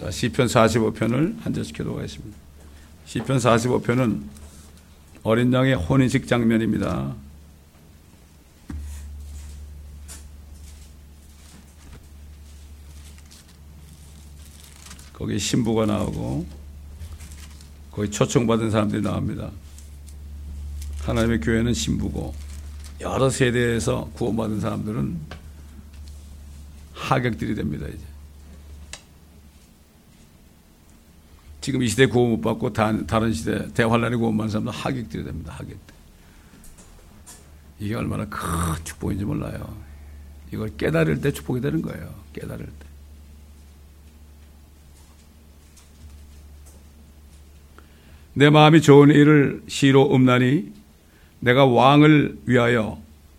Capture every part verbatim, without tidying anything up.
자, 시편 사십오 편을 한 절씩 교독하겠습니다. 시편 사십오 편은 어린 양의 혼인식 장면입니다. 거기 신부가 나오고 거기 초청받은 사람들이 나옵니다. 하나님의 교회는 신부고 여러 세대에서 구원받은 사람들은 하객들이 됩니다. 이제 지금 이 시대 구원 못 받고 다른 시대 대환란에 구원받는 사람들 하객들이 됩니다. 하객들. 이게 얼마나 큰 축복인지 몰라요. 이걸 깨달을 때 축복이 되는 거예요. 깨달을 때. 내 마음이 좋은 일을 시로 읊나니 내가 왕을 위하여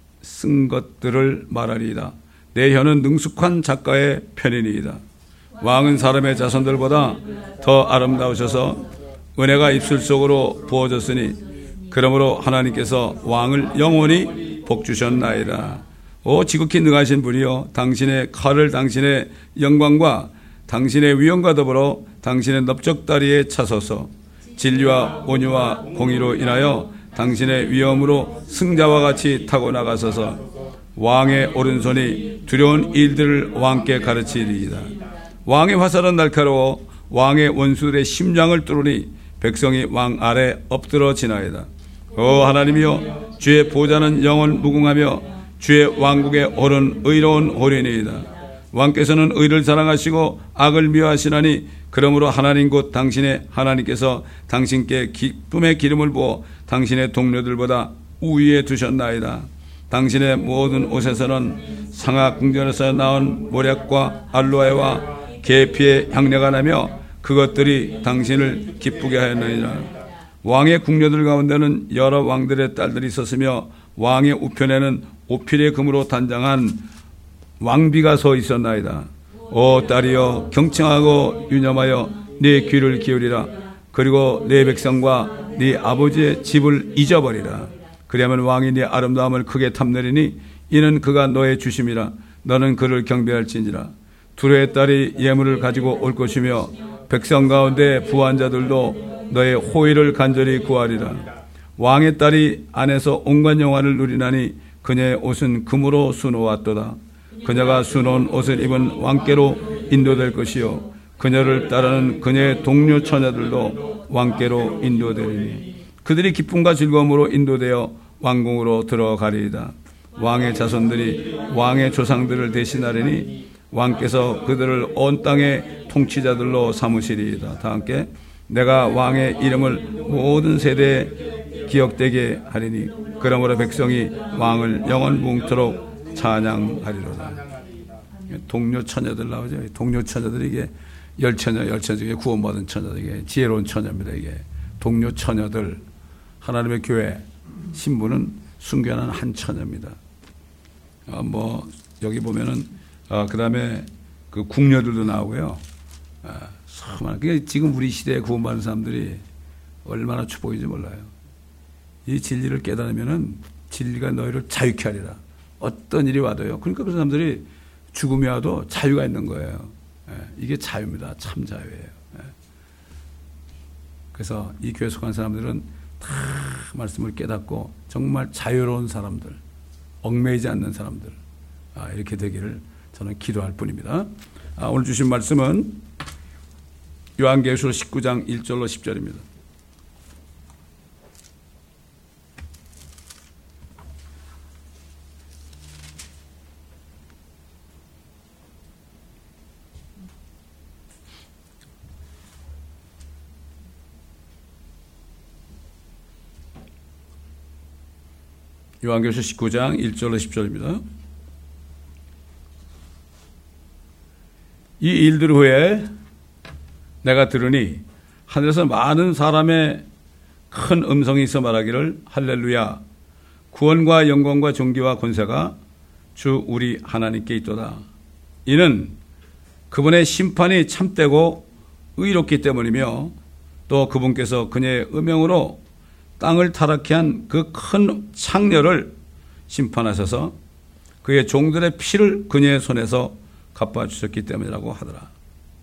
쓴 것들을 말하리이다. 내 혀는 능숙한 작가의 편이니이다. 왕은 사람의 자손들보다 더 아름다우셔서 은혜가 입술 속으로 부어졌으니 그러므로 하나님께서 왕을 영원히 복주셨나이다. 오 지극히 능하신 분이여, 당신의 칼을 당신의 영광과 당신의 위엄과 더불어 당신의 넓적다리에 차서서 진리와 온유와 공의로 인하여 당신의 위엄으로 승자와 같이 타고 나가소서. 왕의 오른손이 두려운 일들을 왕께 가르치리이다. 왕의 화살은 날카로워 왕의 원수들의 심장을 뚫으니 백성이 왕 아래 엎드러지나이다. 오 하나님이여, 주의 보좌는 영원 무궁하며 주의 왕국에 오른 의로운 호련이이다. 왕께서는 의를 사랑하시고 악을 미워하시나니 그러므로 하나님 곧 당신의 하나님께서 당신께 기쁨의 기름을 부어 당신의 동료들보다 우위에 두셨나이다. 당신의 모든 옷에서는 상하 궁전에서 나온 모략과 알로에와 계피의 향내가 나며 그것들이 당신을 기쁘게 하였느니라. 왕의 궁녀들 가운데는 여러 왕들의 딸들이 있었으며 왕의 우편에는 오필의 금으로 단장한 왕비가 서 있었나이다. 오 딸이여, 경청하고 유념하여 네 귀를 기울이라. 그리고 네 백성과 네 아버지의 집을 잊어버리라. 그리하면 왕이 네 아름다움을 크게 탐내리니 이는 그가 너의 주심이라. 너는 그를 경배할지니라. 두레의 딸이 예물을 가지고 올 것이며 백성 가운데 부한 자들도 너의 호의를 간절히 구하리라. 왕의 딸이 안에서 온갖 영화를 누리나니 그녀의 옷은 금으로 수놓았도다. 그녀가 수놓은 옷을 입은 왕께로 인도될 것이요 그녀를 따르는 그녀의 동료 처녀들도 왕께로 인도되리니 그들이 기쁨과 즐거움으로 인도되어 왕궁으로 들어가리이다. 왕의 자손들이 왕의 조상들을 대신하리니 왕께서 그들을 온 땅의 통치자들로 삼으시리이다. 다 함께 내가 왕의 이름을 모든 세대에 기억되게 하리니 그러므로 백성이 왕을 영원 뭉토록 찬양하리로다. 동료 처녀들 나오죠. 동료 처녀들이 이게 열처녀, 열처녀 중에 구원받은 처녀들, 이게 지혜로운 처녀입니다. 이게 동료 처녀들, 하나님의 교회 신부는 순교하는 한 처녀입니다. 어, 뭐 여기 보면은 어, 그 다음에 그 궁녀들도 나오고요. 아, 참, 그게 지금 우리 시대에 구원받은 사람들이 얼마나 축복인지 몰라요. 이 진리를 깨달으면은 진리가 너희를 자유케 하리라. 어떤 일이 와도요. 그러니까 그 사람들이 죽음이 와도 자유가 있는 거예요. 예, 이게 자유입니다. 참 자유예요. 예. 그래서 이 교회 속한 사람들은 다 말씀을 깨닫고 정말 자유로운 사람들, 얽매이지 않는 사람들, 아, 이렇게 되기를 저는 기도할 뿐입니다. 아, 오늘 주신 말씀은 요한계시록 십구 장 일 절로 십 절입니다. 요한계시록 십구 장 일 절로 십 절입니다. 이 일들 후에 내가 들으니 하늘에서 많은 사람의 큰 음성이 있어 말하기를 할렐루야, 구원과 영광과 존귀와 권세가 주 우리 하나님께 있도다. 이는 그분의 심판이 참되고 의롭기 때문이며 또 그분께서 그녀의 음행으로 땅을 타락케 한 그 큰 창녀를 심판하셔서 그의 종들의 피를 그녀의 손에서 갚아주셨기 때문이라고 하더라.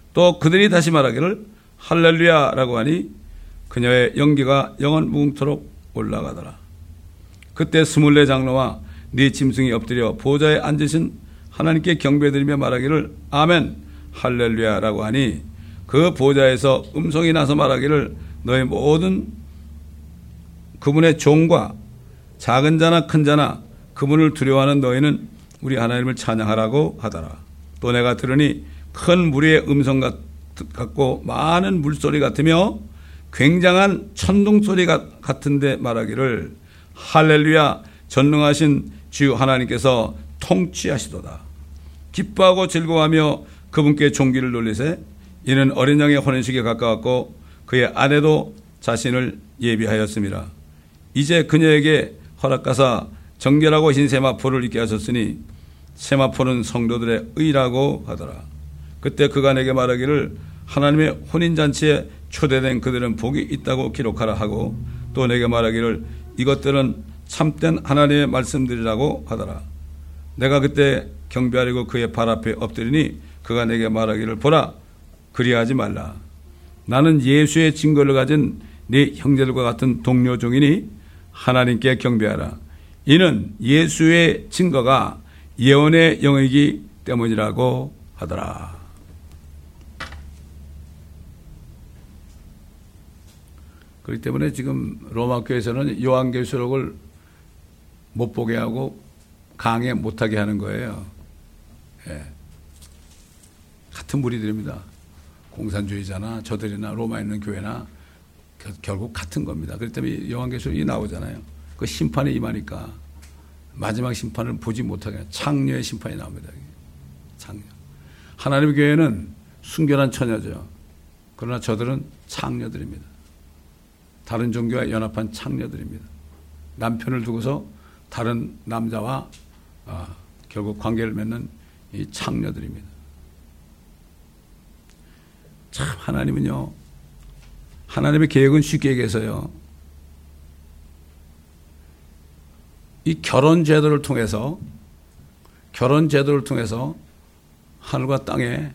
또 그들이 다시 말하기를 할렐루야라고 하니 그녀의 연기가 영원 무궁토록 올라가더라. 그때 스물네 장로와 네 짐승이 엎드려 보좌에 앉으신 하나님께 경배드리며 말하기를 아멘 할렐루야라고 하니 그 보좌에서 음성이 나서 말하기를 너희 모든 그분의 종과 작은 자나 큰 자나 그분을 두려워하는 너희는 우리 하나님을 찬양하라고 하더라. 또 내가 들으니 큰 무리의 음성 같고 많은 물소리 같으며 굉장한 천둥소리 같은데 말하기를 할렐루야 전능하신 주 하나님께서 통치하시도다. 기뻐하고 즐거워하며 그분께 존귀를 돌리세. 이는 어린 양의 혼인식에 가까웠고 그의 아내도 자신을 예비하였습니다. 이제 그녀에게 허락하사 정결하고 하신 세마포를 입게 하셨으니 세마포는 성도들의 의라고 하더라. 그때 그가 내게 말하기를 하나님의 혼인잔치에 초대된 그들은 복이 있다고 기록하라 하고 또 내게 말하기를 이것들은 참된 하나님의 말씀들이라고 하더라. 내가 그때 경배하려고 그의 발 앞에 엎드리니 그가 내게 말하기를 보라 그리하지 말라. 나는 예수의 증거를 가진 네 형제들과 같은 동료 종이니 하나님께 경배하라. 이는 예수의 증거가 예언의 영이기 때문이라고 하더라. 그렇기 때문에 지금 로마 교회에서는 요한계시록을 못 보게 하고 강해 못하게 하는 거예요. 예. 같은 무리들입니다. 공산주의자나 저들이나 로마에 있는 교회나 결국 같은 겁니다. 그렇기 때문에 요한계시록이 나오잖아요. 그 심판이 임하니까 마지막 심판을 보지 못하게 하는 창녀의 심판이 나옵니다. 창녀. 하나님의 교회는 순결한 처녀죠. 그러나 저들은 창녀들입니다. 다른 종교와 연합한 창녀들입니다. 남편을 두고서 다른 남자와 어, 결국 관계를 맺는 이 창녀들입니다. 참 하나님은요. 하나님의 계획은 쉽게 얘기해서요. 이 결혼 제도를 통해서 결혼 제도를 통해서 하늘과 땅에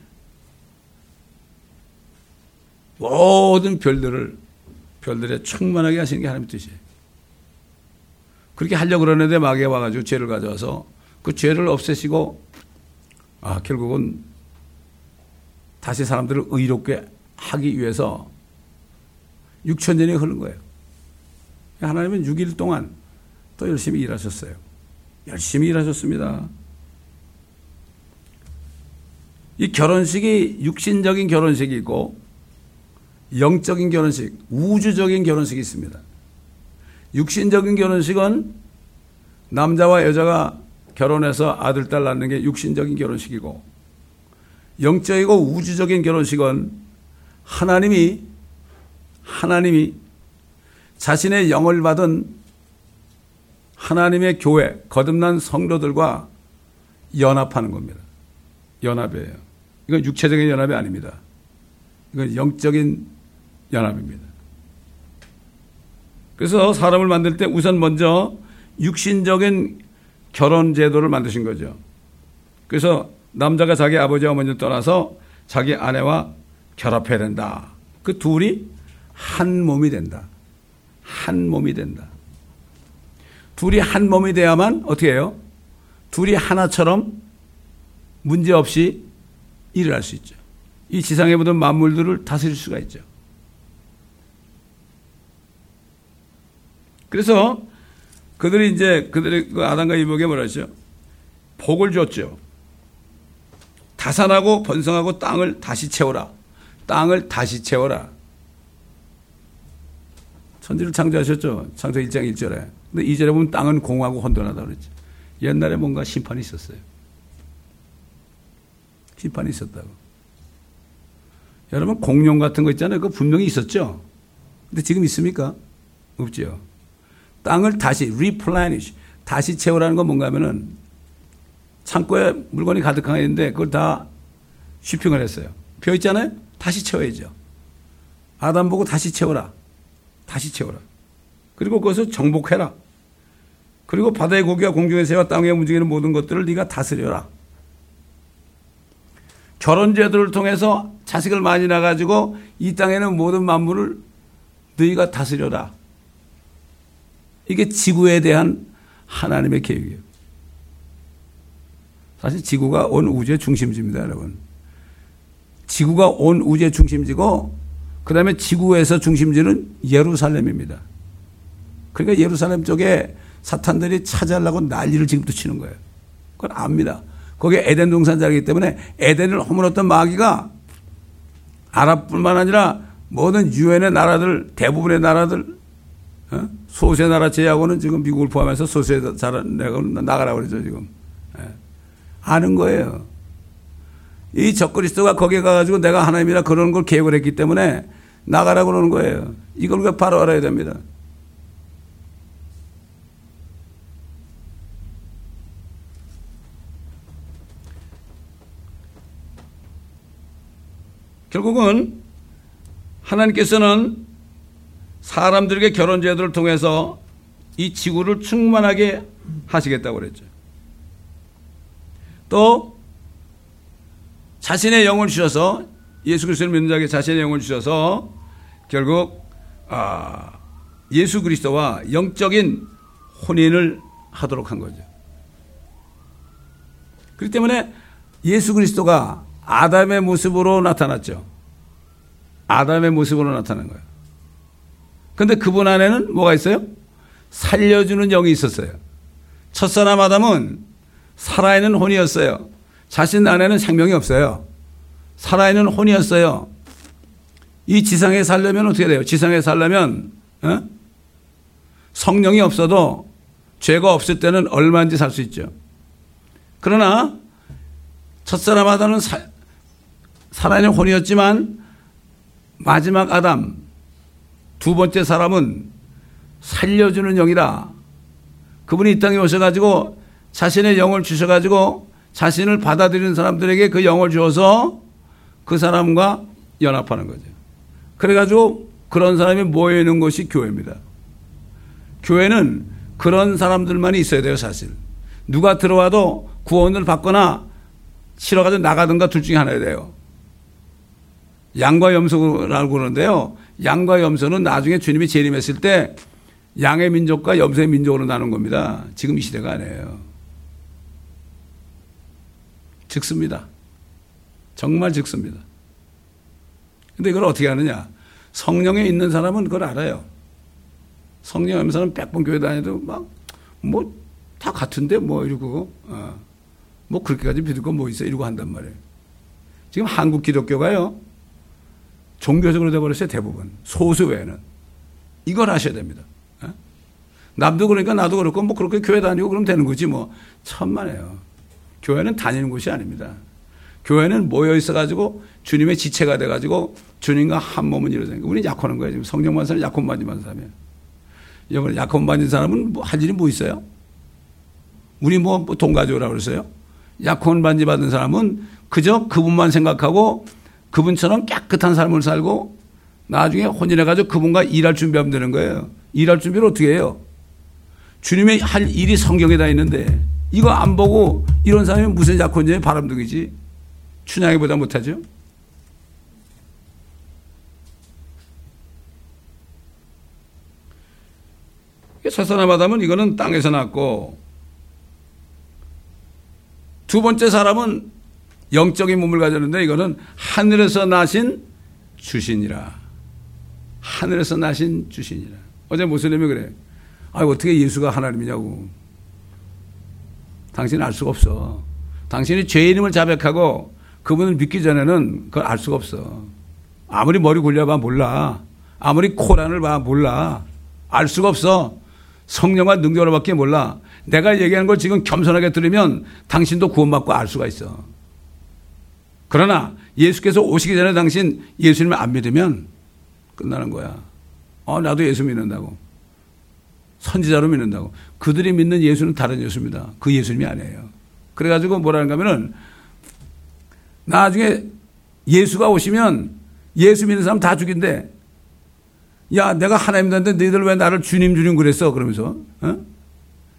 모든 별들을 별들에 충만하게 하시는 게 하나님의 뜻이에요. 그렇게 하려고 그러는데 마귀가 와가지고 죄를 가져와서 그 죄를 없애시고 아 결국은 다시 사람들을 의롭게 하기 위해서 육천 년이 흐른 거예요. 하나님은 육 일 동안 또 열심히 일하셨어요. 열심히 일하셨습니다. 이 결혼식이 육신적인 결혼식이 있고 영적인 결혼식, 우주적인 결혼식이 있습니다. 육신적인 결혼식은 남자와 여자가 결혼해서 아들, 딸 낳는 게 육신적인 결혼식이고 영적이고 우주적인 결혼식은 하나님이 하나님이 자신의 영을 받은 하나님의 교회, 거듭난 성도들과 연합하는 겁니다. 연합이에요. 이건 육체적인 연합이 아닙니다. 이건 영적인 연합입니다. 그래서 사람을 만들 때 우선 먼저 육신적인 결혼 제도를 만드신 거죠. 그래서 남자가 자기 아버지와 어머니를 떠나서 자기 아내와 결합해야 된다. 그 둘이 한 몸이 된다. 한 몸이 된다. 둘이 한 몸이 돼야만 어떻게 해요? 둘이 하나처럼 문제없이 일을 할 수 있죠. 이 지상의 모든 만물들을 다스릴 수가 있죠. 그래서 그들이 이제 그들의 아담과 이브에게 뭐라 했죠? 복을 줬죠. 다산하고 번성하고 땅을 다시 채워라. 땅을 다시 채워라. 천지를 창조하셨죠. 창조 일 장 일 절에. 근데 이 절에 보면 땅은 공하고 혼돈하다고 그랬죠. 옛날에 뭔가 심판이 있었어요. 심판이 있었다고. 여러분 공룡 같은 거 있잖아요. 그거 분명히 있었죠. 근데 지금 있습니까? 없죠. 땅을 다시 replenish, 다시 채우라는 건 뭔가 하면은 창고에 물건이 가득한 게 있는데 그걸 다 쉬핑을 했어요. 비어 있잖아요. 다시 채워야죠. 아담 보고 다시 채워라. 다시 채워라. 그리고 그것을 정복해라. 그리고 바다의 고기와 공중의 새와 땅에 움직이는 모든 것들을 네가 다스려라. 결혼제도를 통해서 자식을 많이 낳아가지고 이 땅에는 모든 만물을 너희가 다스려라. 이게 지구에 대한 하나님의 계획이에요. 사실 지구가 온 우주의 중심지입니다, 여러분. 지구가 온 우주의 중심지고 그 다음에 지구에서 중심지는 예루살렘입니다. 그러니까 예루살렘 쪽에 사탄들이 차지하려고 난리를 지금도 치는 거예요. 그건 압니다. 거기에 에덴 동산자이기 때문에 에덴을 허물었던 마귀가 아랍뿐만 아니라 모든 유엔의 나라들, 대부분의 나라들, 어? 소수의 나라 제외하고는 지금 미국을 포함해서 소수의 나라는 나가라고 그러죠, 지금. 예. 아는 거예요. 이 적그리스도가 거기에 가가지고 내가 하나님이라 그러는 걸 계획을 했기 때문에 나가라고 그러는 거예요. 이걸 바로 알아야 됩니다. 결국은 하나님께서는 사람들에게 결혼제도를 통해서 이 지구를 충만하게 하시겠다고 그랬죠. 또 자신의 영을 주셔서 예수 그리스도를 믿는 자에게 자신의 영을 주셔서 결국 아, 예수 그리스도와 영적인 혼인을 하도록 한 거죠. 그렇기 때문에 예수 그리스도가 아담의 모습으로 나타났죠. 아담의 모습으로 나타난 거예요. 그런데 그분 안에는 뭐가 있어요? 살려주는 영이 있었어요. 첫사람 아담은 살아있는 혼이었어요. 자신 안에는 생명이 없어요. 살아있는 혼이었어요. 이 지상에 살려면 어떻게 돼요? 지상에 살려면 어? 성령이 없어도 죄가 없을 때는 얼마인지 살 수 있죠. 그러나 첫사람 아담은 사, 살아있는 혼이었지만 마지막 아담 두 번째 사람은 살려주는 영이다. 그분이 이 땅에 오셔가지고 자신의 영을 주셔가지고 자신을 받아들이는 사람들에게 그 영을 주어서 그 사람과 연합하는 거죠. 그래가지고 그런 사람이 모여있는 것이 교회입니다. 교회는 그런 사람들만이 있어야 돼요, 사실. 누가 들어와도 구원을 받거나 싫어가지고 나가든가 둘 중에 하나야 돼요. 양과 염소라고 그러는데요. 양과 염소는 나중에 주님이 재림했을 때 양의 민족과 염소의 민족으로 나눈 겁니다. 지금 이 시대가 아니에요. 즉습니다. 정말 즉습니다. 근데 이걸 어떻게 하느냐? 성령에 있는 사람은 그걸 알아요. 성령에 있는 사람은 백 번 교회 다녀도 막, 뭐, 다 같은데, 뭐, 이러고, 어. 뭐, 그렇게까지 믿을 건 뭐 있어? 이러고 한단 말이에요. 지금 한국 기독교가요, 종교적으로 돼버렸어요, 대부분. 소수 외에는. 이걸 하셔야 됩니다. 어? 남도 그러니까 나도 그렇고, 뭐, 그렇게 교회 다니고 그러면 되는 거지, 뭐. 천만에요. 교회는 다니는 곳이 아닙니다. 교회는 모여 있어가지고 주님의 지체가 돼가지고 주님과 한 몸은 이루어지는 거예요. 우리는 약혼한 거예요. 지금 성령 받은 사람은 약혼 받은 사람이에요. 여러분, 약혼 받은 사람은 뭐 할 일이 뭐 있어요? 우리 뭐 돈 가져오라고 그랬어요? 약혼 반지 받은 사람은 그저 그분만 생각하고 그분처럼 깨끗한 삶을 살고 나중에 혼인해가지고 그분과 일할 준비하면 되는 거예요. 일할 준비를 어떻게 해요? 주님의 할 일이 성경에 다 있는데 이거 안 보고 이런 사람이 무슨 약혼자의 바람둥이지? 춘향이보다 못하죠? 첫사람 아담은 이거는 땅에서 났고 두 번째 사람은 영적인 몸을 가졌는데 이거는 하늘에서 나신 주신이라. 하늘에서 나신 주신이라. 어제 모슬림이 그래. 아, 어떻게 예수가 하나님이냐고. 당신은 알 수가 없어. 당신이 죄인임을 자백하고 그분을 믿기 전에는 그걸 알 수가 없어. 아무리 머리 굴려봐 몰라. 아무리 코란을 봐 몰라. 알 수가 없어. 성령과 능력으로밖에 몰라. 내가 얘기하는 걸 지금 겸손하게 들으면 당신도 구원받고 알 수가 있어. 그러나 예수께서 오시기 전에 당신 예수님을 안 믿으면 끝나는 거야. 어, 나도 예수 믿는다고. 선지자로 믿는다고. 그들이 믿는 예수는 다른 예수입니다. 그 예수님이 아니에요. 그래가지고 뭐라는가 하면은 나중에 예수가 오시면 예수 믿는 사람 다 죽인대. 야, 내가 하나님인데 너희들 왜 나를 주님 주님 그랬어? 그러면서. 어?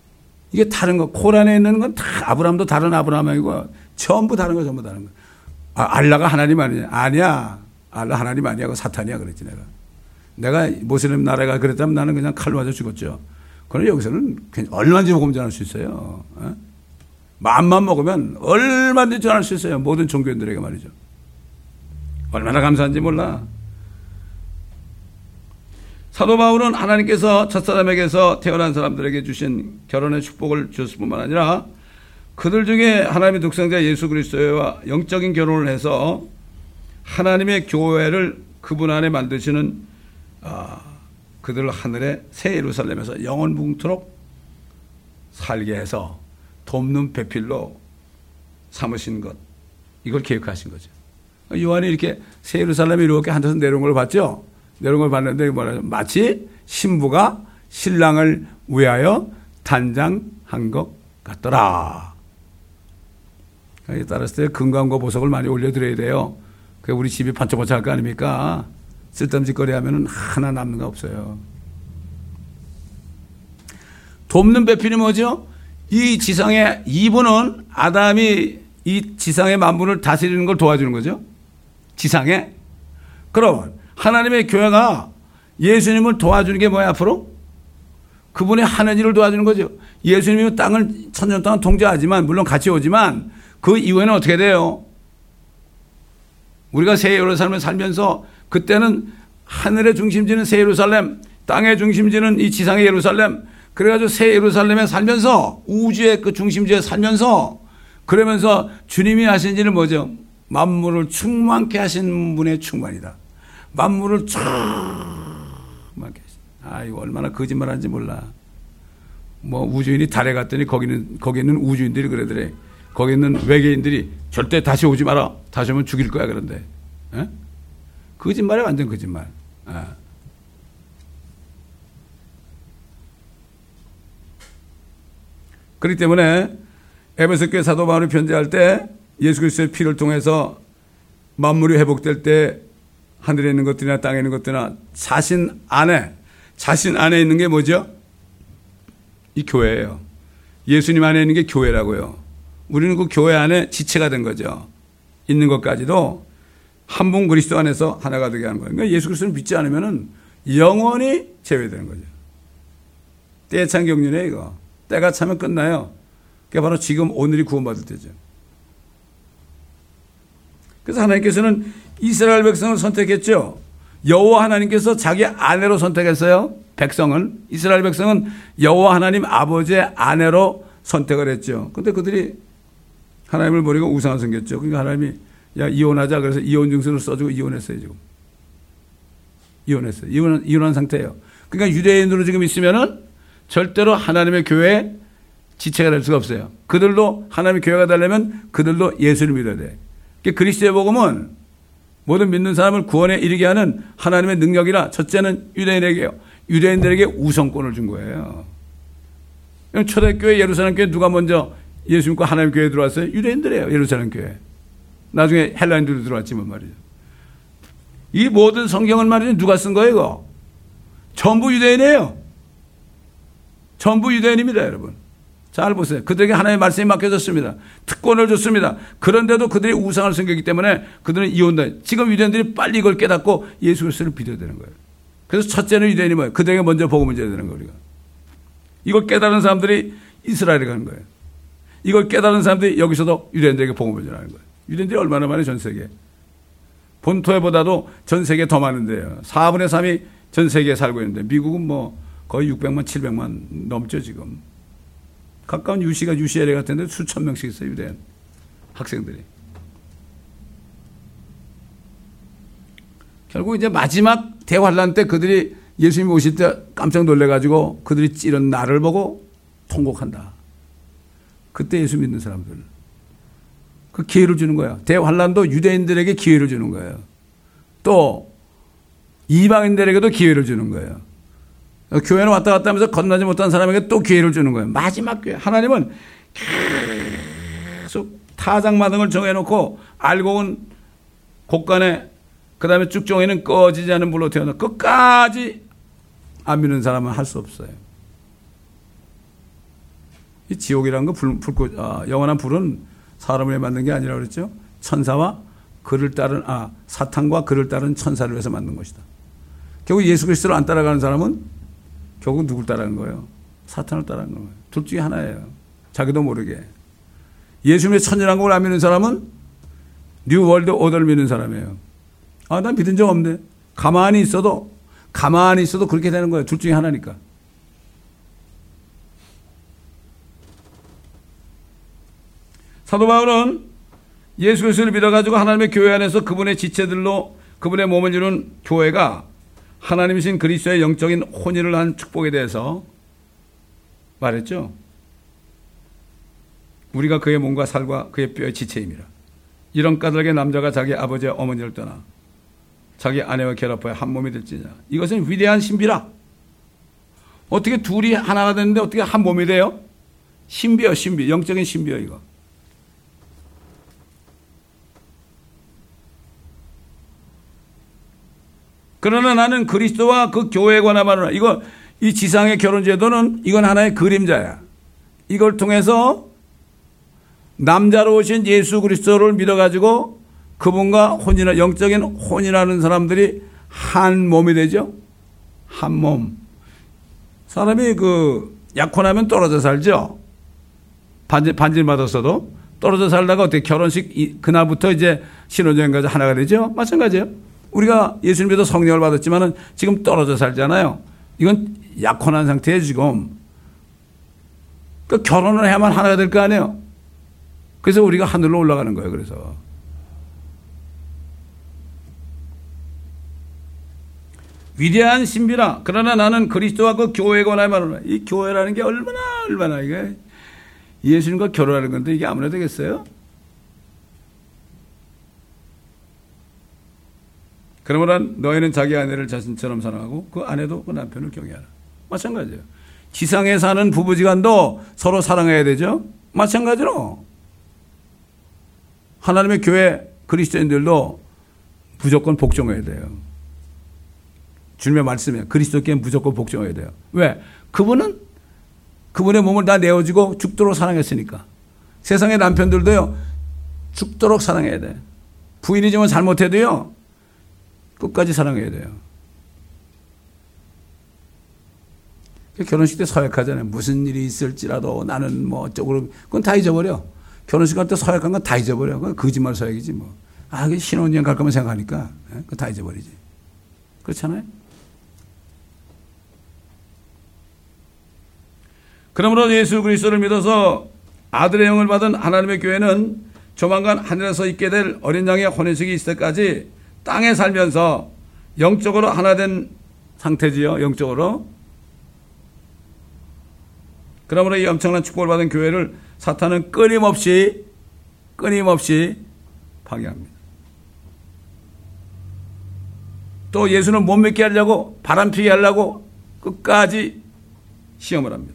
이게 다른 거. 코란에 있는 건 다 아브라함도 다른 아브라함이고 전부 다른 거 전부 다른 거. 아, 알라가 하나님 아니냐? 아니야. 알라 하나님 아니야. 그 사탄이야. 그랬지 내가. 내가 모슬렘 나라가 그랬다면 나는 그냥 칼로 맞아 죽었죠. 그러나 여기서는 얼마든지 복음 전할 수 있어요. 어? 마음만 먹으면 얼마든지 전할 수 있어요. 모든 종교인들에게 말이죠. 얼마나 감사한지 몰라. 사도 바울은 하나님께서 첫사람에게서 태어난 사람들에게 주신 결혼의 축복을 주셨을 뿐만 아니라 그들 중에 하나님의 독생자 예수 그리스도와 영적인 결혼을 해서 하나님의 교회를 그분 안에 만드시는 아, 그들 하늘의 새 예루살렘에서 영원붕토록 살게 해서 돕는 배필로 삼으신 것, 이걸 계획하신 거죠. 요한이 이렇게 새 예루살렘이 이렇게 하늘에서 내려온 걸 봤죠. 내려온 걸 봤는데 뭐라 마치 신부가 신랑을 위하여 단장한 것 같더라. 따랐을 때 금강과 보석을 많이 올려드려야 돼요. 그 우리 집이 반짝반짝할 거 아닙니까? 쓸데없는 짓거리 하면은 하나 남는 거 없어요. 돕는 배필이 뭐죠? 이 지상에 이분은 아담이 이 지상의 만물을 다스리는 걸 도와주는 거죠. 지상에. 그럼 하나님의 교회가 예수님을 도와주는 게 뭐야 앞으로? 그분의 하는 일을 도와주는 거죠. 예수님이 땅을 천년 동안 통제하지만 물론 같이 오지만 그 이후에는 어떻게 돼요? 우리가 새 예루살렘을 살면서 그때는 하늘의 중심지는 새 예루살렘, 땅의 중심지는 이 지상의 예루살렘, 그래가지고 새 예루살렘에 살면서 우주의 그 중심지에 살면서 그러면서 주님이 하신 일은 뭐죠? 만물을 충만케 하신 분의 충만이다. 만물을 충만케 하신. 아, 이거 얼마나 거짓말하는지 몰라. 뭐 우주인이 달에 갔더니 거기는 거기 있는 우주인들이 그러더래. 거기 있는 외계인들이 절대 다시 오지 마라. 다시 오면 죽일 거야 그런데. 에? 거짓말이야 완전 거짓말. 에. 그렇기 때문에 에베소 교회 사도 바울이 편지할 때 예수 그리스도의 피를 통해서 만물이 회복될 때 하늘에 있는 것들이나 땅에 있는 것들이나 자신 안에 자신 안에 있는 게 뭐죠? 이 교회예요. 예수님 안에 있는 게 교회라고요. 우리는 그 교회 안에 지체가 된 거죠. 있는 것까지도 한 분 그리스도 안에서 하나가 되게 하는 거예요. 그러니까 예수 그리스도를 믿지 않으면은 영원히 제외되는 거죠. 때에 찬 경륜이에요, 이거. 때가 차면 끝나요. 그게 바로 지금 오늘이 구원받을 때죠. 그래서 하나님께서는 이스라엘 백성을 선택했죠. 여호와 하나님께서 자기 아내로 선택했어요. 백성은. 이스라엘 백성은 여호와 하나님 아버지의 아내로 선택을 했죠. 근데 그들이 하나님을 버리고 우상을 섬겼죠. 그러니까 하나님이 야 이혼하자 그래서 이혼 증서를 써주고 이혼했어요 지금. 이혼했어요. 이혼 이혼한 상태예요. 그러니까 유대인으로 지금 있으면은 절대로 하나님의 교회에 지체가 될 수가 없어요. 그들도 하나님의 교회가 되려면 그들도 예수를 믿어야 돼. 그러니까 그리스도의 복음은 모든 믿는 사람을 구원에 이르게 하는 하나님의 능력이라 첫째는 유대인에게요. 유대인들에게 우선권을 준 거예요. 초대교회 예루살렘 교회 누가 먼저 예수 믿고 하나님 교회에 들어왔어요? 유대인들이에요. 예루살렘 교회. 나중에 헬라인들도 들어왔지만 말이죠. 이 모든 성경은 말이죠. 누가 쓴 거예요? 이거? 전부 유대인이에요. 전부 유대인입니다. 여러분. 잘 보세요. 그들에게 하나님의 말씀이 맡겨졌습니다. 특권을 줬습니다. 그런데도 그들이 우상을 섬기기 때문에 그들은 이혼다. 지금 유대인들이 빨리 이걸 깨닫고 예수 그리스도를 믿어야 되는 거예요. 그래서 첫째는 유대인이 뭐예요? 그들에게 먼저 복음을 전해야 되는 거예요. 우리가. 이걸 깨달은 사람들이 이스라엘에 가는 거예요. 이걸 깨달은 사람들이 여기서도 유대인들에게 복음을 전하는 거예요. 유대인들이 얼마나 많아요, 전 세계에. 본토에보다도 전 세계에 더 많은데요. 사분의 삼이 전 세계에 살고 있는데 미국은 뭐 거의 육백만, 칠백만 넘죠, 지금. 가까운 유시가 유시엘에 같은데 수천 명씩 있어요, 유대인 학생들이. 결국 이제 마지막 대환란 때 그들이 예수님이 오실 때 깜짝 놀래가지고 그들이 찌른 나를 보고 통곡한다. 그때 예수 믿는 사람들. 그 기회를 주는 거야. 대환란도 유대인들에게 기회를 주는 거예요. 또 이방인들에게도 기회를 주는 거예요. 교회는 왔다 갔다 하면서 건너지 못한 사람에게 또 기회를 주는 거예요. 마지막 기회. 하나님은 계속 타작마당을 정해놓고 알고 온 곡간에 그 다음에 쭉 정해는 꺼지지 않은 불로 태어나 끝까지 안 믿는 사람은 할 수 없어요. 이 지옥이라는 거 불, 불꽃, 아, 영원한 불은 사람을 만든 게 아니라 그랬죠. 천사와 그를 따른 아 사탄과 그를 따른 천사를 위해서 만든 것이다. 결국 예수 그리스도를 안 따라가는 사람은 결국 누굴 따라가는 거예요? 사탄을 따라가는 거예요. 둘 중에 하나예요. 자기도 모르게. 예수님의 천연왕국을 안 믿는 사람은 뉴 월드 오더를 믿는 사람이에요. 아, 난 믿은 적 없네. 가만히 있어도 가만히 있어도 그렇게 되는 거예요. 둘 중에 하나니까. 사도 바울은 예수 그리스도를 믿어가지고 하나님의 교회 안에서 그분의 지체들로 그분의 몸을 이룬 교회가 하나님이신 그리스도의 영적인 혼인을 한 축복에 대해서 말했죠. 우리가 그의 몸과 살과 그의 뼈의 지체임이라. 이런 까닭에 남자가 자기 아버지와 어머니를 떠나 자기 아내와 결합하여 한 몸이 될지냐. 이것은 위대한 신비라. 어떻게 둘이 하나가 되는데 어떻게 한 몸이 돼요? 신비요, 신비. 영적인 신비요, 이거. 그러나 나는 그리스도와 그 교회에 관한 말을 이거 이 지상의 결혼 제도는 이건 하나의 그림자야. 이걸 통해서 남자로 오신 예수 그리스도를 믿어가지고 그분과 혼인하 영적인 혼인하는 사람들이 한 몸이 되죠. 한 몸. 사람이 그 약혼하면 떨어져 살죠. 반지 반지 받았어도 떨어져 살다가 어떻게 결혼식 그날부터 이제 신혼여행 가서 하나가 되죠. 마찬가지예요. 우리가 예수님 믿어 성령을 받았지만은 지금 떨어져 살잖아요. 이건 약혼한 상태에 지금. 그 결혼을 해야만 하나가 될 거 아니에요. 그래서 우리가 하늘로 올라가는 거예요. 그래서. 위대한 신비라. 그러나 나는 그리스도와 그 교회에 관하여 말하노라. 이 교회라는 게 얼마나 얼마나 이게 예수님과 결혼하는 건데 이게 아무나 되겠어요? 그러므로 너희는 자기 아내를 자신처럼 사랑하고 그 아내도 그 남편을 경외하라. 마찬가지예요. 지상에 사는 부부지간도 서로 사랑해야 되죠. 마찬가지로 하나님의 교회 그리스도인들도 무조건 복종해야 돼요. 주님의 말씀에 그리스도께 무조건 복종해야 돼요. 왜? 그분은 그분의 몸을 다 내어주고 죽도록 사랑했으니까. 세상의 남편들도요. 죽도록 사랑해야 돼. 부인이지만 잘못해도요. 끝까지 사랑해야 돼요. 결혼식 때 서약하잖아요. 무슨 일이 있을지라도 나는 뭐 어쩌고 그건 다 잊어버려. 결혼식 할 때 서약한 건 다 잊어버려. 그건 거짓말 서약이지 뭐. 아, 신혼여행 갈 거면 생각하니까 그거 다 잊어버리지. 그렇잖아요. 그러므로 예수 그리스도를 믿어서 아들의 영을 받은 하나님의 교회는 조만간 하늘에서 있게 될 어린 양의 혼인식이 있을 때까지 땅에 살면서 영적으로 하나 된 상태지요. 영적으로. 그러므로 이 엄청난 축복을 받은 교회를 사탄은 끊임없이 끊임없이 파괴합니다. 또 예수는 못 믿게 하려고 바람피게 하려고 끝까지 시험을 합니다.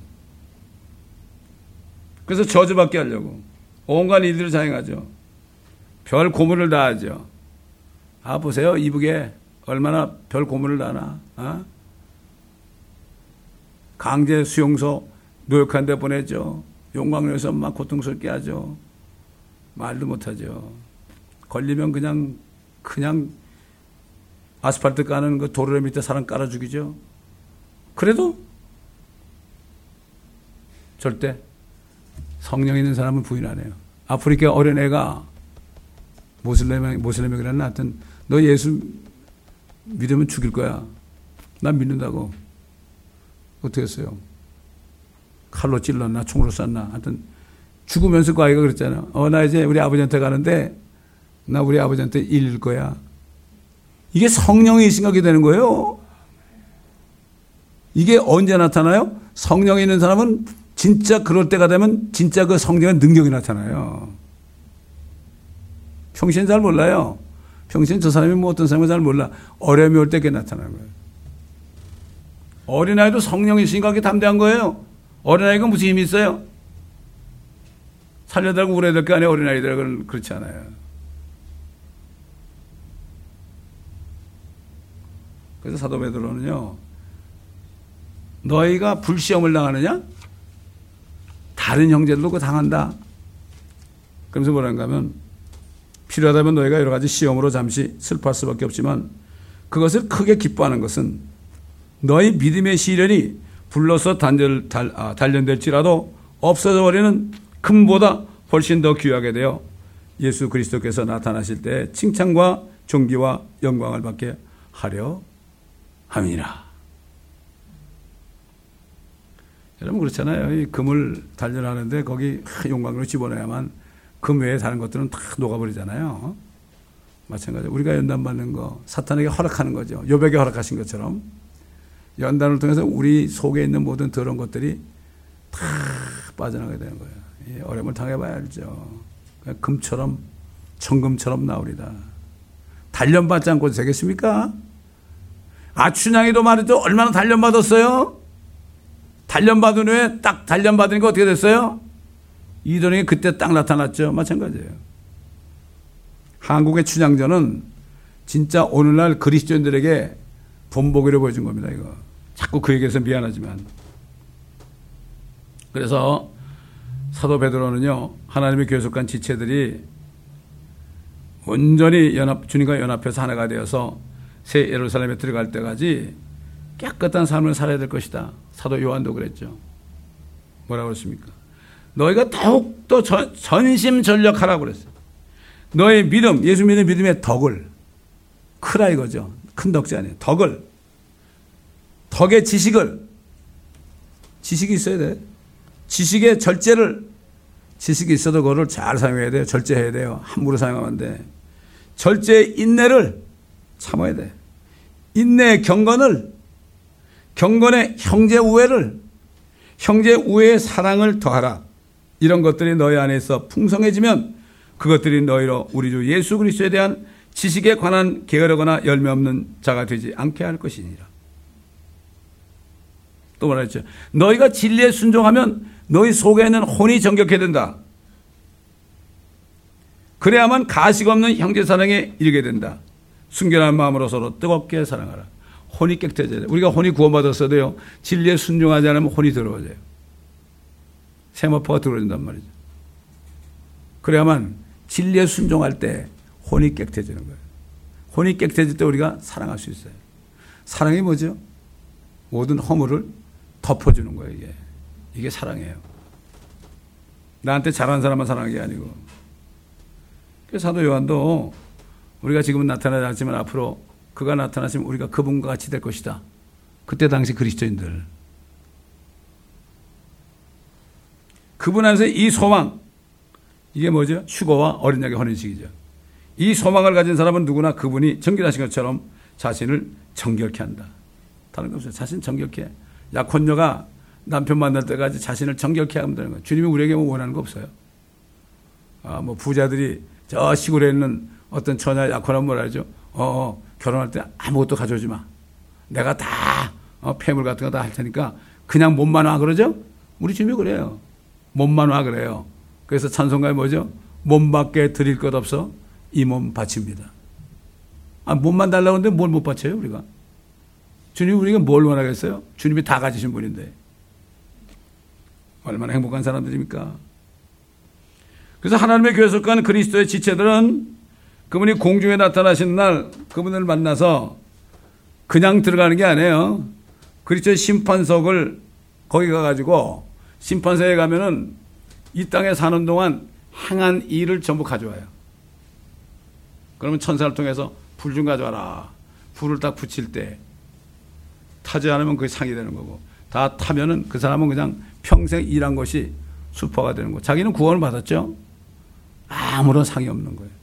그래서 저주받게 하려고 온갖 일들을 자행하죠. 별 고문을 다하죠. 아, 보세요. 이북에 얼마나 별 고문을 다하나. 어? 강제 수용소 노역한 데 보내죠. 용광로에서 막 고통스럽게 하죠. 말도 못하죠. 걸리면 그냥 그냥 아스팔트 까는 그 도로 밑에 사람 깔아 죽이죠. 그래도 절대 성령 있는 사람은 부인 안 해요. 아프리카 어린애가 모슬렘, 모슬렘이라는 하여튼 너 예수 믿으면 죽일 거야. 난 믿는다고. 어떻게 했어요? 칼로 찔렀나 총으로 쐈나 하여튼 죽으면서 그 아이가 그랬잖아. 어, 나 이제 우리 아버지한테 가는데 나 우리 아버지한테 일릴 거야. 이게 성령이 생각이 되는 거예요. 이게 언제 나타나요? 성령이 있는 사람은 진짜 그럴 때가 되면 진짜 그 성령의 능력이 나타나요. 평소엔 잘 몰라요. 평소엔 저 사람이 뭐 어떤 사람인지 잘 몰라. 어려움이 올 때 그게 나타나는 거예요. 어린아이도 성령이 생각이 담대한 거예요. 어린아이가 무슨 힘이 있어요? 살려달라고 울어야 될 거 아니에요. 어린아이들은 그렇지 않아요. 그래서 사도 베드로는요. 너희가 불시험을 당하느냐? 다른 형제들도 그거 당한다. 그러면서 뭐라는가 하면 필요하다면 너희가 여러 가지 시험으로 잠시 슬퍼할 수밖에 없지만 그것을 크게 기뻐하는 것은 너희 믿음의 시련이 불러서 단절, 달, 아, 단련될지라도 없어져 버리는 금보다 훨씬 더 귀하게 되어 예수 그리스도께서 나타나실 때 칭찬과 존귀와 영광을 받게 하려 함이니라. 여러분 그렇잖아요. 이 금을 단련하는데 거기 용광로 집어넣어야만 금 외에 다른 것들은 다 녹아버리잖아요. 마찬가지로 우리가 연단받는 거 사탄에게 허락하는 거죠. 욥에게 허락하신 것처럼 연단을 통해서 우리 속에 있는 모든 더러운 것들이 다 빠져나가게 되는 거예요. 이 어려움을 당해봐야 알죠. 금처럼 정금처럼 나오리다. 단련받지 않고 되겠습니까? 아, 춘향이도 말이죠. 얼마나 단련받았어요? 단련받은 후에 딱 단련받으니까 어떻게 됐어요? 이도령이 그때 딱 나타났죠. 마찬가지예요. 한국의 춘향전은 진짜 오늘날 그리스도인들에게 본보기를 보여준 겁니다. 이거 자꾸 그 얘기해서 미안하지만. 그래서 사도 베드로는요, 하나님의 교회 속한 지체들이 온전히 연합, 주님과 연합해서 하나가 되어서 새 예루살렘에 들어갈 때까지 깨끗한 삶을 살아야 될 것이다. 사도 요한도 그랬죠. 뭐라고 그랬습니까? 너희가 더욱더 전심전력하라고 그랬어요. 너의 믿음, 예수 믿는 믿음의 덕을, 크라 이거죠. 큰 덕지 아니에요. 덕을, 덕의 지식을, 지식이 있어야 돼. 지식의 절제를, 지식이 있어도 그거를 잘 사용해야 돼요. 절제해야 돼요. 함부로 사용하면 안 돼. 절제의 인내를 참아야 돼. 인내의 경건을, 경건의 형제 우애를, 형제 우애의 사랑을 더하라. 이런 것들이 너희 안에서 풍성해지면 그것들이 너희로 우리 주 예수 그리스도에 대한 지식에 관한 게으르거나 열매 없는 자가 되지 않게 할 것이니라. 또 뭐라 했죠? 너희가 진리에 순종하면 너희 속에 있는 혼이 정결케 된다. 그래야만 가식 없는 형제 사랑에 이르게 된다. 순결한 마음으로 서로 뜨겁게 사랑하라. 혼이 깨끗해져야 돼. 우리가 혼이 구원받았어도요, 진리에 순종하지 않으면 혼이 더러워져요. 세마포가 들어온단 말이죠. 그래야만 진리에 순종할 때 혼이 깨끗해지는 거예요. 혼이 깨끗해질 때 우리가 사랑할 수 있어요. 사랑이 뭐죠? 모든 허물을 덮어주는 거예요. 이게 이게 사랑이에요. 나한테 잘하는 사람만 사랑하는 게 아니고. 그래서 사도 요한도 우리가 지금은 나타나지 않지만 앞으로 그가 나타나시면 우리가 그분과 같이 될 것이다. 그때 당시 그리스도인들, 그분 안에서 이 소망, 이게 뭐죠? 휴거와 어린 양의 혼인식이죠. 이 소망을 가진 사람은 누구나 그분이 정결하신 것처럼 자신을 정결케 한다. 다른 거 없어요. 자신 정결케. 약혼녀가 남편 만날 때까지 자신을 정결케 하면 되는 거예요. 주님이 우리에게 뭐 원하는 거 없어요. 아, 뭐 부자들이 저 시골에 있는 어떤 처녀 약혼하면 뭐라 하죠? 어, 어, 결혼할 때 아무것도 가져오지 마. 내가 다 어, 폐물 같은 거 다 할 테니까 그냥 몸만 와 그러죠? 우리 주님이 그래요. 몸만 와 그래요. 그래서 찬송가에 뭐죠? 몸밖에 드릴 것 없어 이 몸 바칩니다. 아, 몸만 달라고 하는데 뭘 못 바쳐요 우리가? 주님이 우리가 뭘 원하겠어요? 주님이 다 가지신 분인데. 얼마나 행복한 사람들입니까? 그래서 하나님의 교회 속한 그리스도의 지체들은 그분이 공중에 나타나신 날 그분을 만나서 그냥 들어가는 게 아니에요. 그리스도의 심판석을 거기 가가지고 심판석에 가면은 이 땅에 사는 동안 행한 일을 전부 가져와요. 그러면 천사를 통해서 불 좀 가져와라. 불을 딱 붙일 때 타지 않으면 그게 상이 되는 거고, 다 타면은 그 사람은 그냥 평생 일한 것이 수포가 되는 거고, 자기는 구원을 받았죠. 아무런 상이 없는 거예요.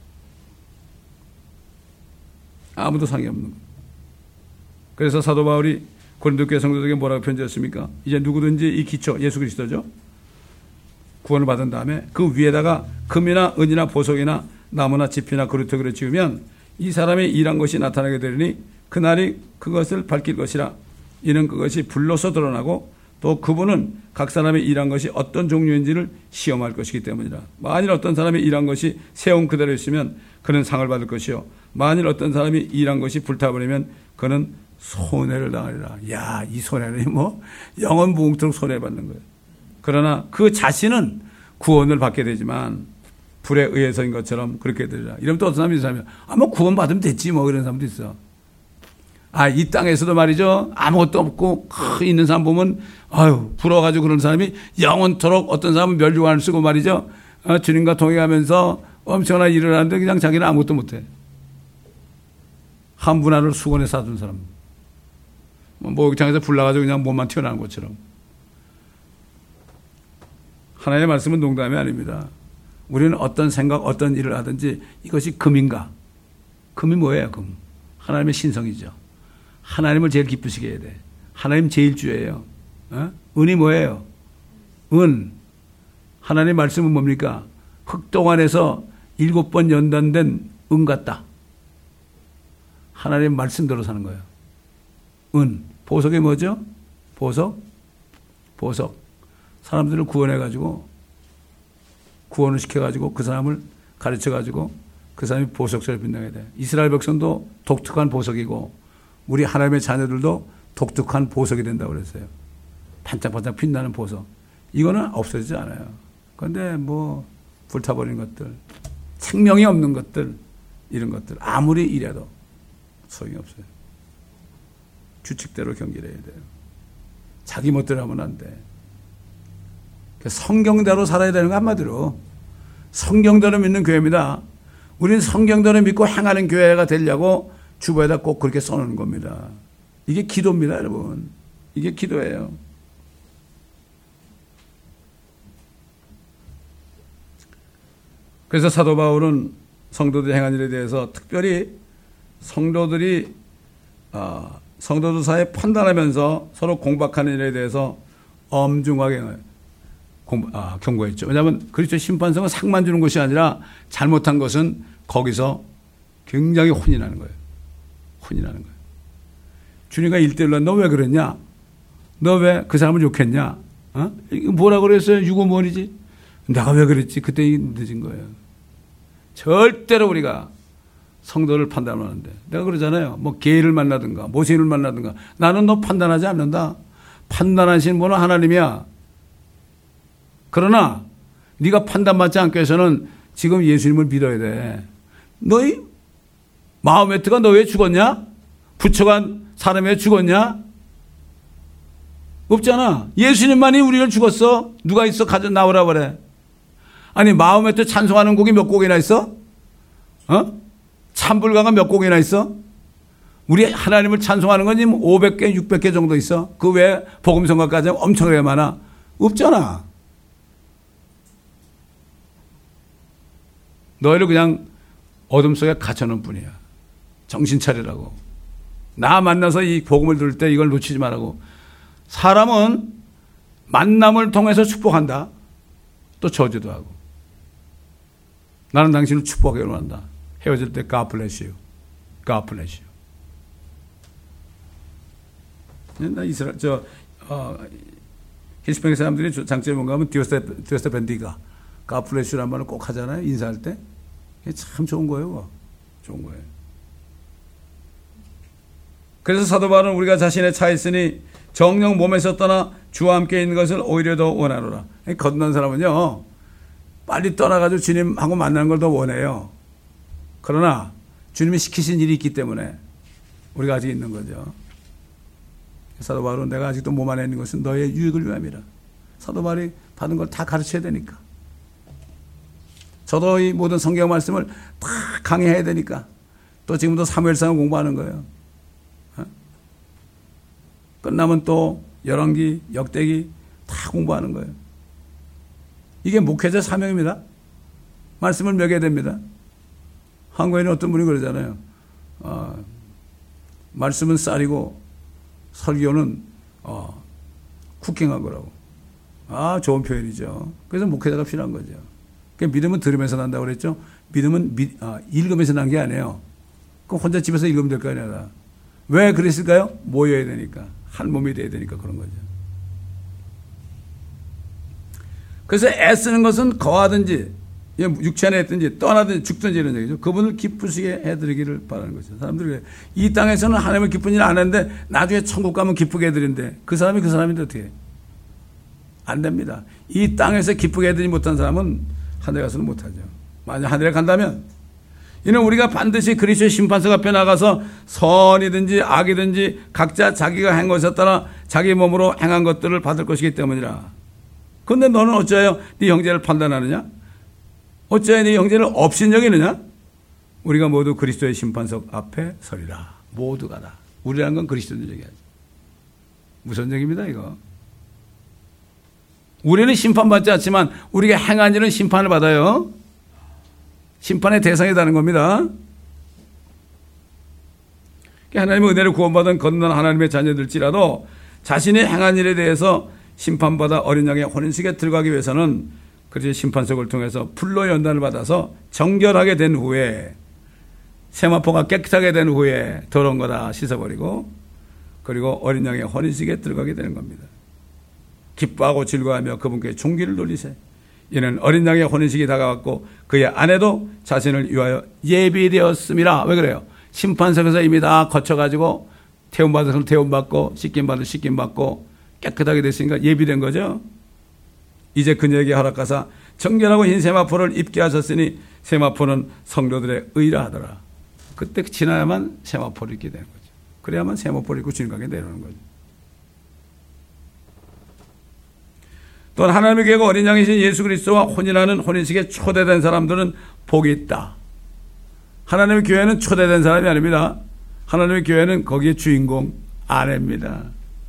아무도 상이 없는 거예요. 그래서 사도 바울이 고린도 교회 성도들에게 뭐라고 편지했습니까? 이제 누구든지 이 기초 예수 그리스도죠. 구원을 받은 다음에 그 위에다가 금이나 은이나 보석이나 나무나 집이나 그루터기를 지으면 이 사람의 일한 것이 나타나게 되리니 그날이 그것을 밝힐 것이라. 이는 그것이 불로서 드러나고 또 그분은 각 사람의 일한 것이 어떤 종류인지를 시험할 것이기 때문이라. 만일 어떤 사람이 일한 것이 세운 그대로 있으면 그는 상을 받을 것이요, 만일 어떤 사람이 일한 것이 불타버리면 그는 손해를 당하리라. 야, 이 손해는 뭐 영원 무궁토록 손해받는 거예요. 그러나 그 자신은 구원을 받게 되지만 불에 의해서인 것처럼 그렇게 되리라. 이러면 또 어떤 사람이 있어요. 아, 뭐 구원받으면 됐지 뭐 이런 사람도 있어. 아, 이 땅에서도 말이죠. 아무것도 없고 크 있는 사람 보면 아유 부러워가지고 그런 사람이 영원토록 어떤 사람은 멸류관을 쓰고 말이죠. 어, 주님과 동행하면서 엄청난 일을 하는데 그냥 자기는 아무것도 못해. 한 분할을 수건에 싸둔 사람. 목욕탕에서 불 나가지고 그냥 몸만 튀어나온 것처럼. 하나님의 말씀은 농담이 아닙니다. 우리는 어떤 생각, 어떤 일을 하든지 이것이 금인가? 금이 뭐예요, 금? 하나님의 신성이죠. 하나님을 제일 기쁘시게 해야 돼. 하나님 제일 주예요. 어? 은이 뭐예요? 은. 하나님의 말씀은 뭡니까? 흙동안에서 일곱 번 연단된 은 같다. 하나님의 말씀대로 사는 거예요. 은. 보석이 뭐죠? 보석? 보석. 사람들을 구원해가지고, 구원을 시켜가지고 그 사람을 가르쳐가지고 그 사람이 보석처럼 빛나게 돼. 이스라엘 백성도 독특한 보석이고 우리 하나님의 자녀들도 독특한 보석이 된다고 그랬어요. 반짝반짝 빛나는 보석. 이거는 없어지지 않아요. 그런데 뭐 불타버리는 것들, 생명이 없는 것들, 이런 것들 아무리 이래도 소용이 없어요. 규칙대로 경기를 해야 돼요. 자기 멋대로 하면 안 돼. 성경대로 살아야 되는 거 한마디로 성경대로 믿는 교회입니다. 우리는 성경대로 믿고 행하는 교회가 되려고 주보에다 꼭 그렇게 써놓는 겁니다. 이게 기도입니다, 여러분. 이게 기도예요. 그래서 사도 바울은 성도들이 행한 일에 대해서 특별히 성도들이 어, 성도들 사이에 판단하면서 서로 공박하는 일에 대해서 엄중하게 공, 아, 경고했죠. 왜냐하면 그리스도 심판성은 상만 주는 것이 아니라 잘못한 것은 거기서 굉장히 혼이 나는 거예요. 혼이 나는 거예요. 주님과 일대일로 너 왜 그랬냐? 너 왜 그 사람을 욕했냐? 어? 이거 뭐라 그랬어요? 유고무원이지? 내가 왜 그랬지? 그때 늦은 거예요. 절대로 우리가 성도를 판단하는데 내가 그러잖아요. 뭐 개를 만나든가 모세인을 만나든가 나는 너 판단하지 않는다. 판단하시는 분은 하나님이야. 그러나 네가 판단받지 않기 위해서는 지금 예수님을 믿어야 돼. 너희 마호메트가 너 왜 죽었냐? 부처간 사람이 왜 죽었냐? 없잖아. 예수님만이 우리를 죽었어. 누가 있어? 가져 나오라 그래. 아니 마호메트 찬송하는 곡이 몇 곡이나 있어? 어? 찬불가가 몇 곡이나 있어? 우리 하나님을 찬송하는 건 지금 오백 개, 육백 개 정도 있어. 그 외에 복음성가까지 엄청나게 많아. 없잖아. 너희를 그냥 어둠 속에 갇혀놓은 뿐이야. 정신 차리라고. 나 만나서 이 복음을 들을 때 이걸 놓치지 말라고. 사람은 만남을 통해서 축복한다. 또 저주도 하고. 나는 당신을 축복하기로 한다. 헤어질 때 God bless you. God bless you. 나 이스라엘 저 어, 히스패닉 사람들이 장점이 뭔가 하면 디오스테 디오스테 벤디가 God bless you라는 말을 꼭 하잖아요. 인사할 때. 참 좋은 거예요. 좋은 거예요. 그래서 사도 바울은 우리가 자신의 차 있으니 정녕 몸에서 떠나 주와 함께 있는 것을 오히려 더 원하노라. 거듭난 사람은요. 빨리 떠나가지고 주님하고 만나는 걸 더 원해요. 그러나 주님이 시키신 일이 있기 때문에 우리가 아직 있는 거죠. 사도 바울은 내가 아직도 몸 안에 있는 것은 너의 유익을 위함이라. 사도 바울이 받은 걸 다 가르쳐야 되니까. 저도 이 모든 성경 말씀을 다 강의해야 되니까. 또 지금도 사무엘상을 공부하는 거예요. 어? 끝나면 또 열왕기, 역대기 다 공부하는 거예요. 이게 목회자 사명입니다. 말씀을 먹여야 됩니다. 한국에는 어떤 분이 그러잖아요. 어, 말씀은 쌀이고 설교는 어, 쿠킹한 거라고. 아, 좋은 표현이죠. 그래서 목회자가 필요한 거죠. 그러니까 믿음은 들으면서 난다고 그랬죠. 믿음은 미, 아, 읽으면서 난 게 아니에요. 그럼 혼자 집에서 읽으면 될 거 아니야. 왜 그랬을까요? 모여야 되니까. 한 몸이 돼야 되니까 그런 거죠. 그래서 애쓰는 것은 거하든지 육체 안에 있든지 떠나든지 죽든지 이런 얘기죠. 그분을 기쁘시게 해드리기를 바라는 거죠. 사람들이 이 땅에서는 하나님을 기쁜 일 안 하는데 나중에 천국 가면 기쁘게 해드리는데 그 사람이 그 사람인데 어떻게 해? 안 됩니다. 이 땅에서 기쁘게 해드리지 못한 사람은 하늘에 가서는 못하죠. 만약 하늘에 간다면 이는 우리가 반드시 그리스도의 심판석 앞에 나가서 선이든지 악이든지 각자 자기가 한 것에 따라 자기 몸으로 행한 것들을 받을 것이기 때문이라. 그런데 너는 어찌하여 네 형제를 판단하느냐? 어찌하여 네 형제를 업신여기느냐? 우리가 모두 그리스도의 심판석 앞에 서리라. 모두가 다. 우리라는 건 그리스도를 얘기하죠. 무슨 얘기입니다 이거? 우리는 심판받지 않지만 우리가 행한 일은 심판을 받아요. 심판의 대상이 되는 겁니다. 하나님의 은혜를 구원받은 거듭난 하나님의 자녀들지라도 자신이 행한 일에 대해서 심판받아 어린 양의 혼인식에 들어가기 위해서는 그리스도의 심판석을 통해서 불로 연단을 받아서 정결하게 된 후에 세마포가 깨끗하게 된 후에 더러운 거 다 씻어버리고 그리고 어린 양의 혼인식에 들어가게 되는 겁니다. 기뻐하고 즐거워하며 그분께 존귀를 돌리세. 이는 어린 양의 혼인식이 다가왔고 그의 아내도 자신을 위하여 예비되었음이라. 왜 그래요? 심판석에서 이미 다 거쳐가지고 태움받은 사람 태움받고 씻김받은 씻김받고 깨끗하게 됐으니까 예비된 거죠. 이제 그녀에게 허락하사 정결하고 흰 세마포를 입게 하셨으니 세마포는 성도들의 의라 하더라. 그때 지나야만 세마포를 입게 되는 거죠. 그래야만 세마포를 입고 주님께 내려오는 거죠. 또한 하나님의 교회가 어린 양이신 예수 그리스도와 혼인하는 혼인식에 초대된 사람들은 복이 있다. 하나님의 교회는 초대된 사람이 아닙니다. 하나님의 교회는 거기에 주인공 아내입니다.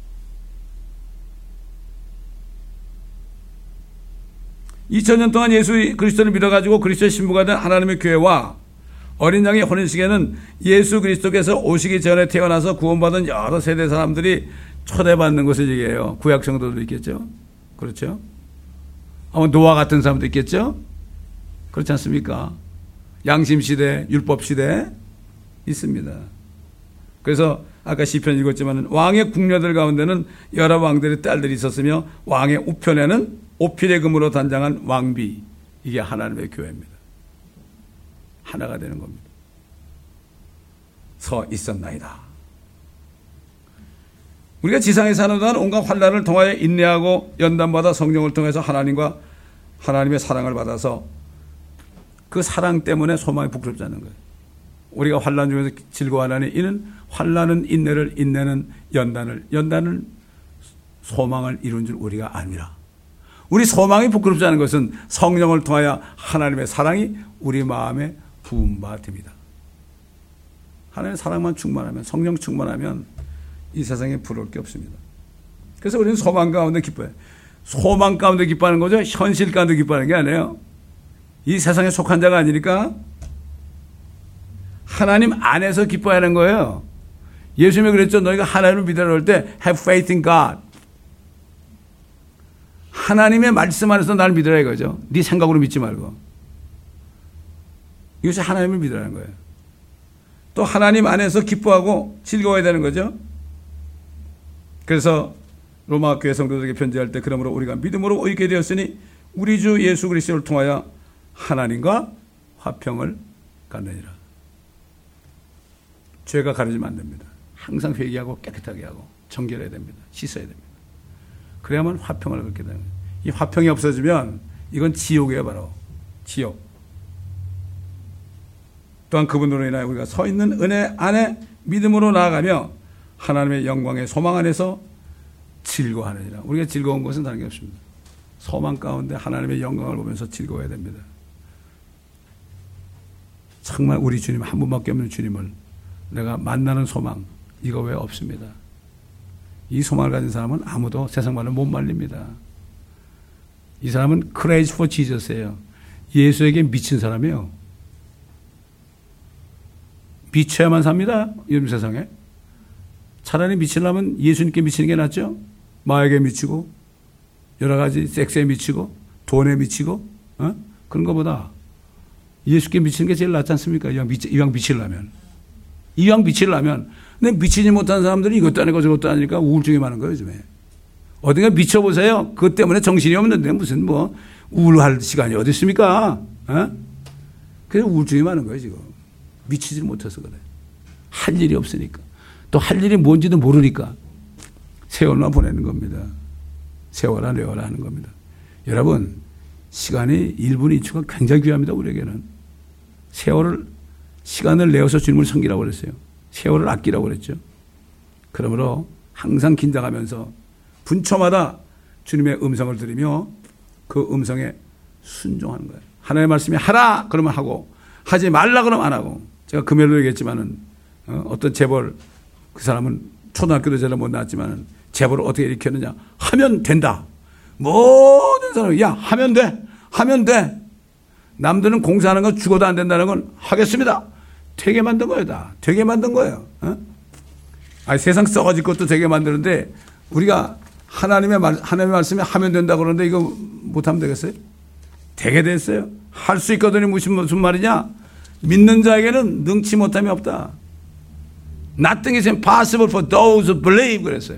이천 년 동안 예수 그리스도를 믿어가지고 그리스도의 신부가 된 하나님의 교회와 어린 양의 혼인식에는 예수 그리스도께서 오시기 전에 태어나서 구원받은 여러 세대 사람들이 초대받는 것을 얘기해요. 구약 성도도 있겠죠. 그렇죠? 아마 노아 같은 사람도 있겠죠? 그렇지 않습니까? 양심시대, 율법시대 있습니다. 그래서 아까 시편 읽었지만 왕의 궁녀들 가운데는 여러 왕들의 딸들이 있었으며 왕의 우편에는 오필의 금으로 단장한 왕비. 이게 하나님의 교회입니다. 하나가 되는 겁니다. 서 있었나이다. 우리가 지상에 사는 동안 온갖 환난을 통하여 인내하고 연단받아 성령을 통해서 하나님과 하나님의 사랑을 받아서 그 사랑 때문에 소망이 부끄럽지 않는 거예요. 우리가 환난 중에서 즐거워하나니 이는 환난은 인내를, 인내는 연단을, 연단은 소망을 이룬 줄 우리가 압니다. 우리 소망이 부끄럽지 않은 것은 성령을 통하여 하나님의 사랑이 우리 마음에 부은 바 됩니다. 하나님의 사랑만 충만하면, 성령 충만하면 이 세상에 부러울 게 없습니다. 그래서 우리는 소망 가운데 기뻐해요. 소망 가운데 기뻐하는 거죠. 현실 가운데 기뻐하는 게 아니에요. 이 세상에 속한 자가 아니니까 하나님 안에서 기뻐하는 거예요. 예수님이 그랬죠. 너희가 하나님을 믿으라 할 때 have faith in God. 하나님의 말씀 안에서 나를 믿으라 이거죠. 네 생각으로 믿지 말고. 이것이 하나님을 믿으라는 거예요. 또 하나님 안에서 기뻐하고 즐거워야 되는 거죠. 그래서 로마 교회 성도들에게 편지할 때 그러므로 우리가 믿음으로 의롭게 되었으니 우리 주 예수 그리스도를 통하여 하나님과 화평을 갖느니라. 죄가 가려지면 안 됩니다. 항상 회개하고 깨끗하게 하고 정결해야 됩니다. 씻어야 됩니다. 그래야만 화평을 갖게 됩니다. 이 화평이 없어지면 이건 지옥이에요. 바로 지옥. 또한 그분으로 인하여 우리가 서 있는 은혜 안에 믿음으로 나아가며 하나님의 영광의 소망 안에서 즐거워하느니라. 우리가 즐거운 것은 다른 게 없습니다. 소망 가운데 하나님의 영광을 보면서 즐거워야 됩니다. 정말 우리 주님 한 분밖에 없는 주님을 내가 만나는 소망 이거 왜 없습니다. 이 소망을 가진 사람은 아무도 세상 말로 못 말립니다. 이 사람은 crazy for Jesus예요. 예수에게 미친 사람이에요. 미쳐야만 삽니다. 요즘 세상에. 차라리 미치려면 예수님께 미치는 게 낫죠. 마약에 미치고 여러 가지 섹스에 미치고 돈에 미치고 어? 그런 것보다 예수께 미치는 게 제일 낫지 않습니까? 이왕, 미치, 이왕 미치려면. 이왕 미치려면 근데 미치지 못한 사람들이 이것도 아니고 저것도 아니니까 우울증이 많은 거예요. 요즘에. 어딘가 미쳐보세요. 그것 때문에 정신이 없는데 무슨 뭐 우울할 시간이 어디 있습니까? 어? 그래서 우울증이 많은 거예요. 지금. 미치지 못해서 그래. 할 일이 없으니까. 또 할 일이 뭔지도 모르니까 세월만 보내는 겁니다. 세월아 내월아 하는 겁니다. 여러분 시간이 일 분 이 초가 굉장히 귀합니다. 우리에게는. 세월을, 시간을 내어서 주님을 섬기라고 그랬어요. 세월을 아끼라고 그랬죠. 그러므로 항상 긴장하면서 분초마다 주님의 음성을 들으며 그 음성에 순종하는 거예요. 하나님의 말씀이 하라 그러면 하고, 하지 말라 그러면 안 하고. 제가 금요일로 얘기했지만은 어, 어떤 재벌, 그 사람은 초등학교도 잘 못 나왔지만은 재벌을 어떻게 일으켰느냐. 하면 된다. 모든 사람이 야 하면 돼. 하면 돼. 남들은 공사하는 건 죽어도 안 된다는 건 하겠습니다. 되게 만든 거예요. 다. 되게 만든 거예요. 어? 아니, 세상 썩어질 것도 되게 만드는데 우리가 하나님의 말, 하나님의 말씀에 하면 된다고 그러는데 이거 못하면 되겠어요? 되게 됐어요. 할 수 있거든요. 무슨, 무슨 말이냐? 믿는 자에게는 능치 못함이 없다. Nothing is impossible for those who believe 그랬어요.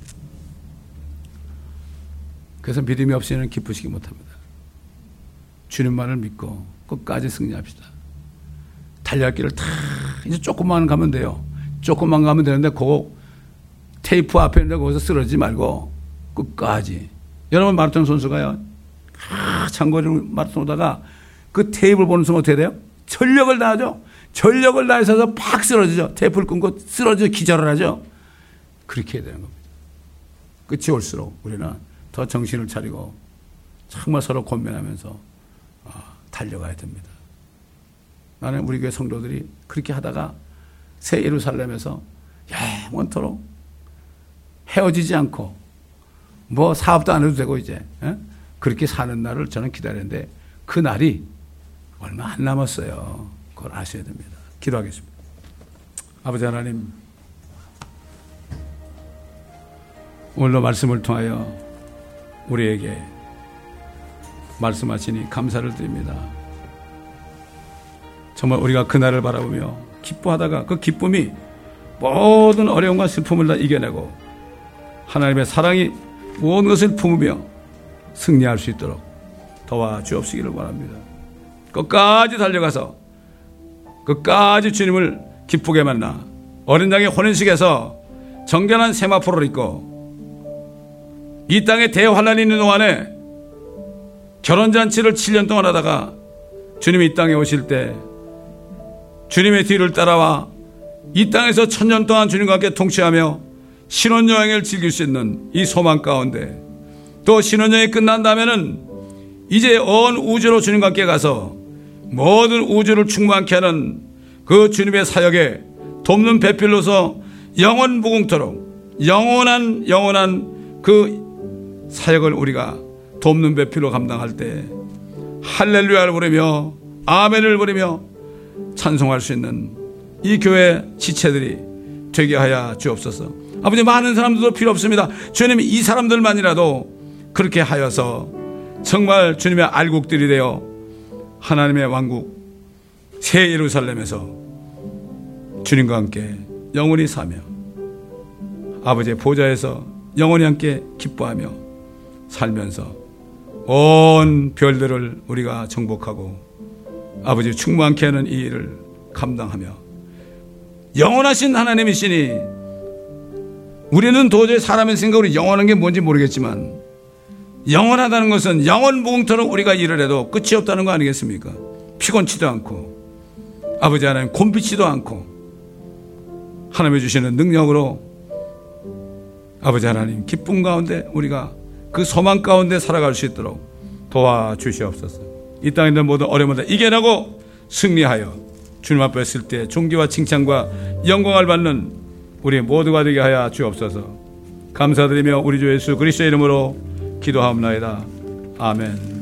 그래서 믿음이 없이는 기쁘시기 못합니다. 주님만을 믿고 끝까지 승리합시다. 달려갈 길을 다 이제 조금만 가면 돼요. 조금만 가면 되는데 그 테이프 앞에 있는데 거기서 쓰러지지 말고 끝까지. 여러분 마라톤 선수가요. 한참 거리를 마라톤 오다가 그 테이프를 보는 순간 어떻게 돼요? 전력을 다하죠. 전력을 다해서 팍 쓰러지죠. 테이프를 끊고 쓰러져 기절을 하죠. 그렇게 해야 되는 겁니다. 끝이 올수록 우리는 더 정신을 차리고 정말 서로 권면하면서 달려가야 됩니다. 나는 우리 교회 성도들이 그렇게 하다가 새 예루살렘에서 영원토록 헤어지지 않고 뭐 사업도 안 해도 되고 이제 에? 그렇게 사는 날을 저는 기다리는데 그 날이 얼마 안 남았어요. 그걸 아셔야 됩니다. 기도하겠습니다. 아버지 하나님, 오늘도 말씀을 통하여 우리에게 말씀하시니 감사를 드립니다. 정말 우리가 그날을 바라보며 기뻐하다가 그 기쁨이 모든 어려움과 슬픔을 다 이겨내고 하나님의 사랑이 모든 것을 품으며 승리할 수 있도록 도와주옵시기를 바랍니다. 끝까지 달려가서 끝까지 주님을 기쁘게 만나 어린 양의 혼인식에서 정결한 세마포를 입고 이 땅에 대환란이 있는 동안에 결혼잔치를 칠 년 동안 하다가 주님이 이 땅에 오실 때 주님의 뒤를 따라와 이 땅에서 천년 동안 주님과 함께 통치하며 신혼여행을 즐길 수 있는 이 소망 가운데 또 신혼여행이 끝난 다음에는 이제 온 우주로 주님과 함께 가서 모든 우주를 충만케 하는 그 주님의 사역에 돕는 배필로서 영원 무궁토록 영원한 영원한 그 사역을 우리가 돕는 배필로 감당할 때 할렐루야를 부르며 아멘을 부르며 찬송할 수 있는 이 교회 지체들이 되게 하여 주옵소서. 아버지, 많은 사람들도 필요 없습니다. 주님이 이 사람들만이라도 그렇게 하여서 정말 주님의 알곡들이 되어 하나님의 왕국 새 예루살렘에서 주님과 함께 영원히 사며 아버지의 보좌에서 영원히 함께 기뻐하며 살면서 온 별들을 우리가 정복하고 아버지 충만케 하는 이 일을 감당하며 영원하신 하나님이시니 우리는 도저히 사람의 생각으로 영원한 게 뭔지 모르겠지만 영원하다는 것은 영원 무궁토록 우리가 일을 해도 끝이 없다는 거 아니겠습니까? 피곤치도 않고 아버지 하나님 곤비치도 않고 하나님이 주시는 능력으로 아버지 하나님 기쁨 가운데 우리가 그 소망 가운데 살아갈 수 있도록 도와주시옵소서. 이 땅에 있는 모든 어려움을 다 이겨내고 승리하여 주님 앞에 있을 때 존귀와 칭찬과 영광을 받는 우리 모두가 되게 하여 주옵소서. 감사드리며 우리 주 예수 그리스도의 이름으로 기도하옵나이다. 아멘.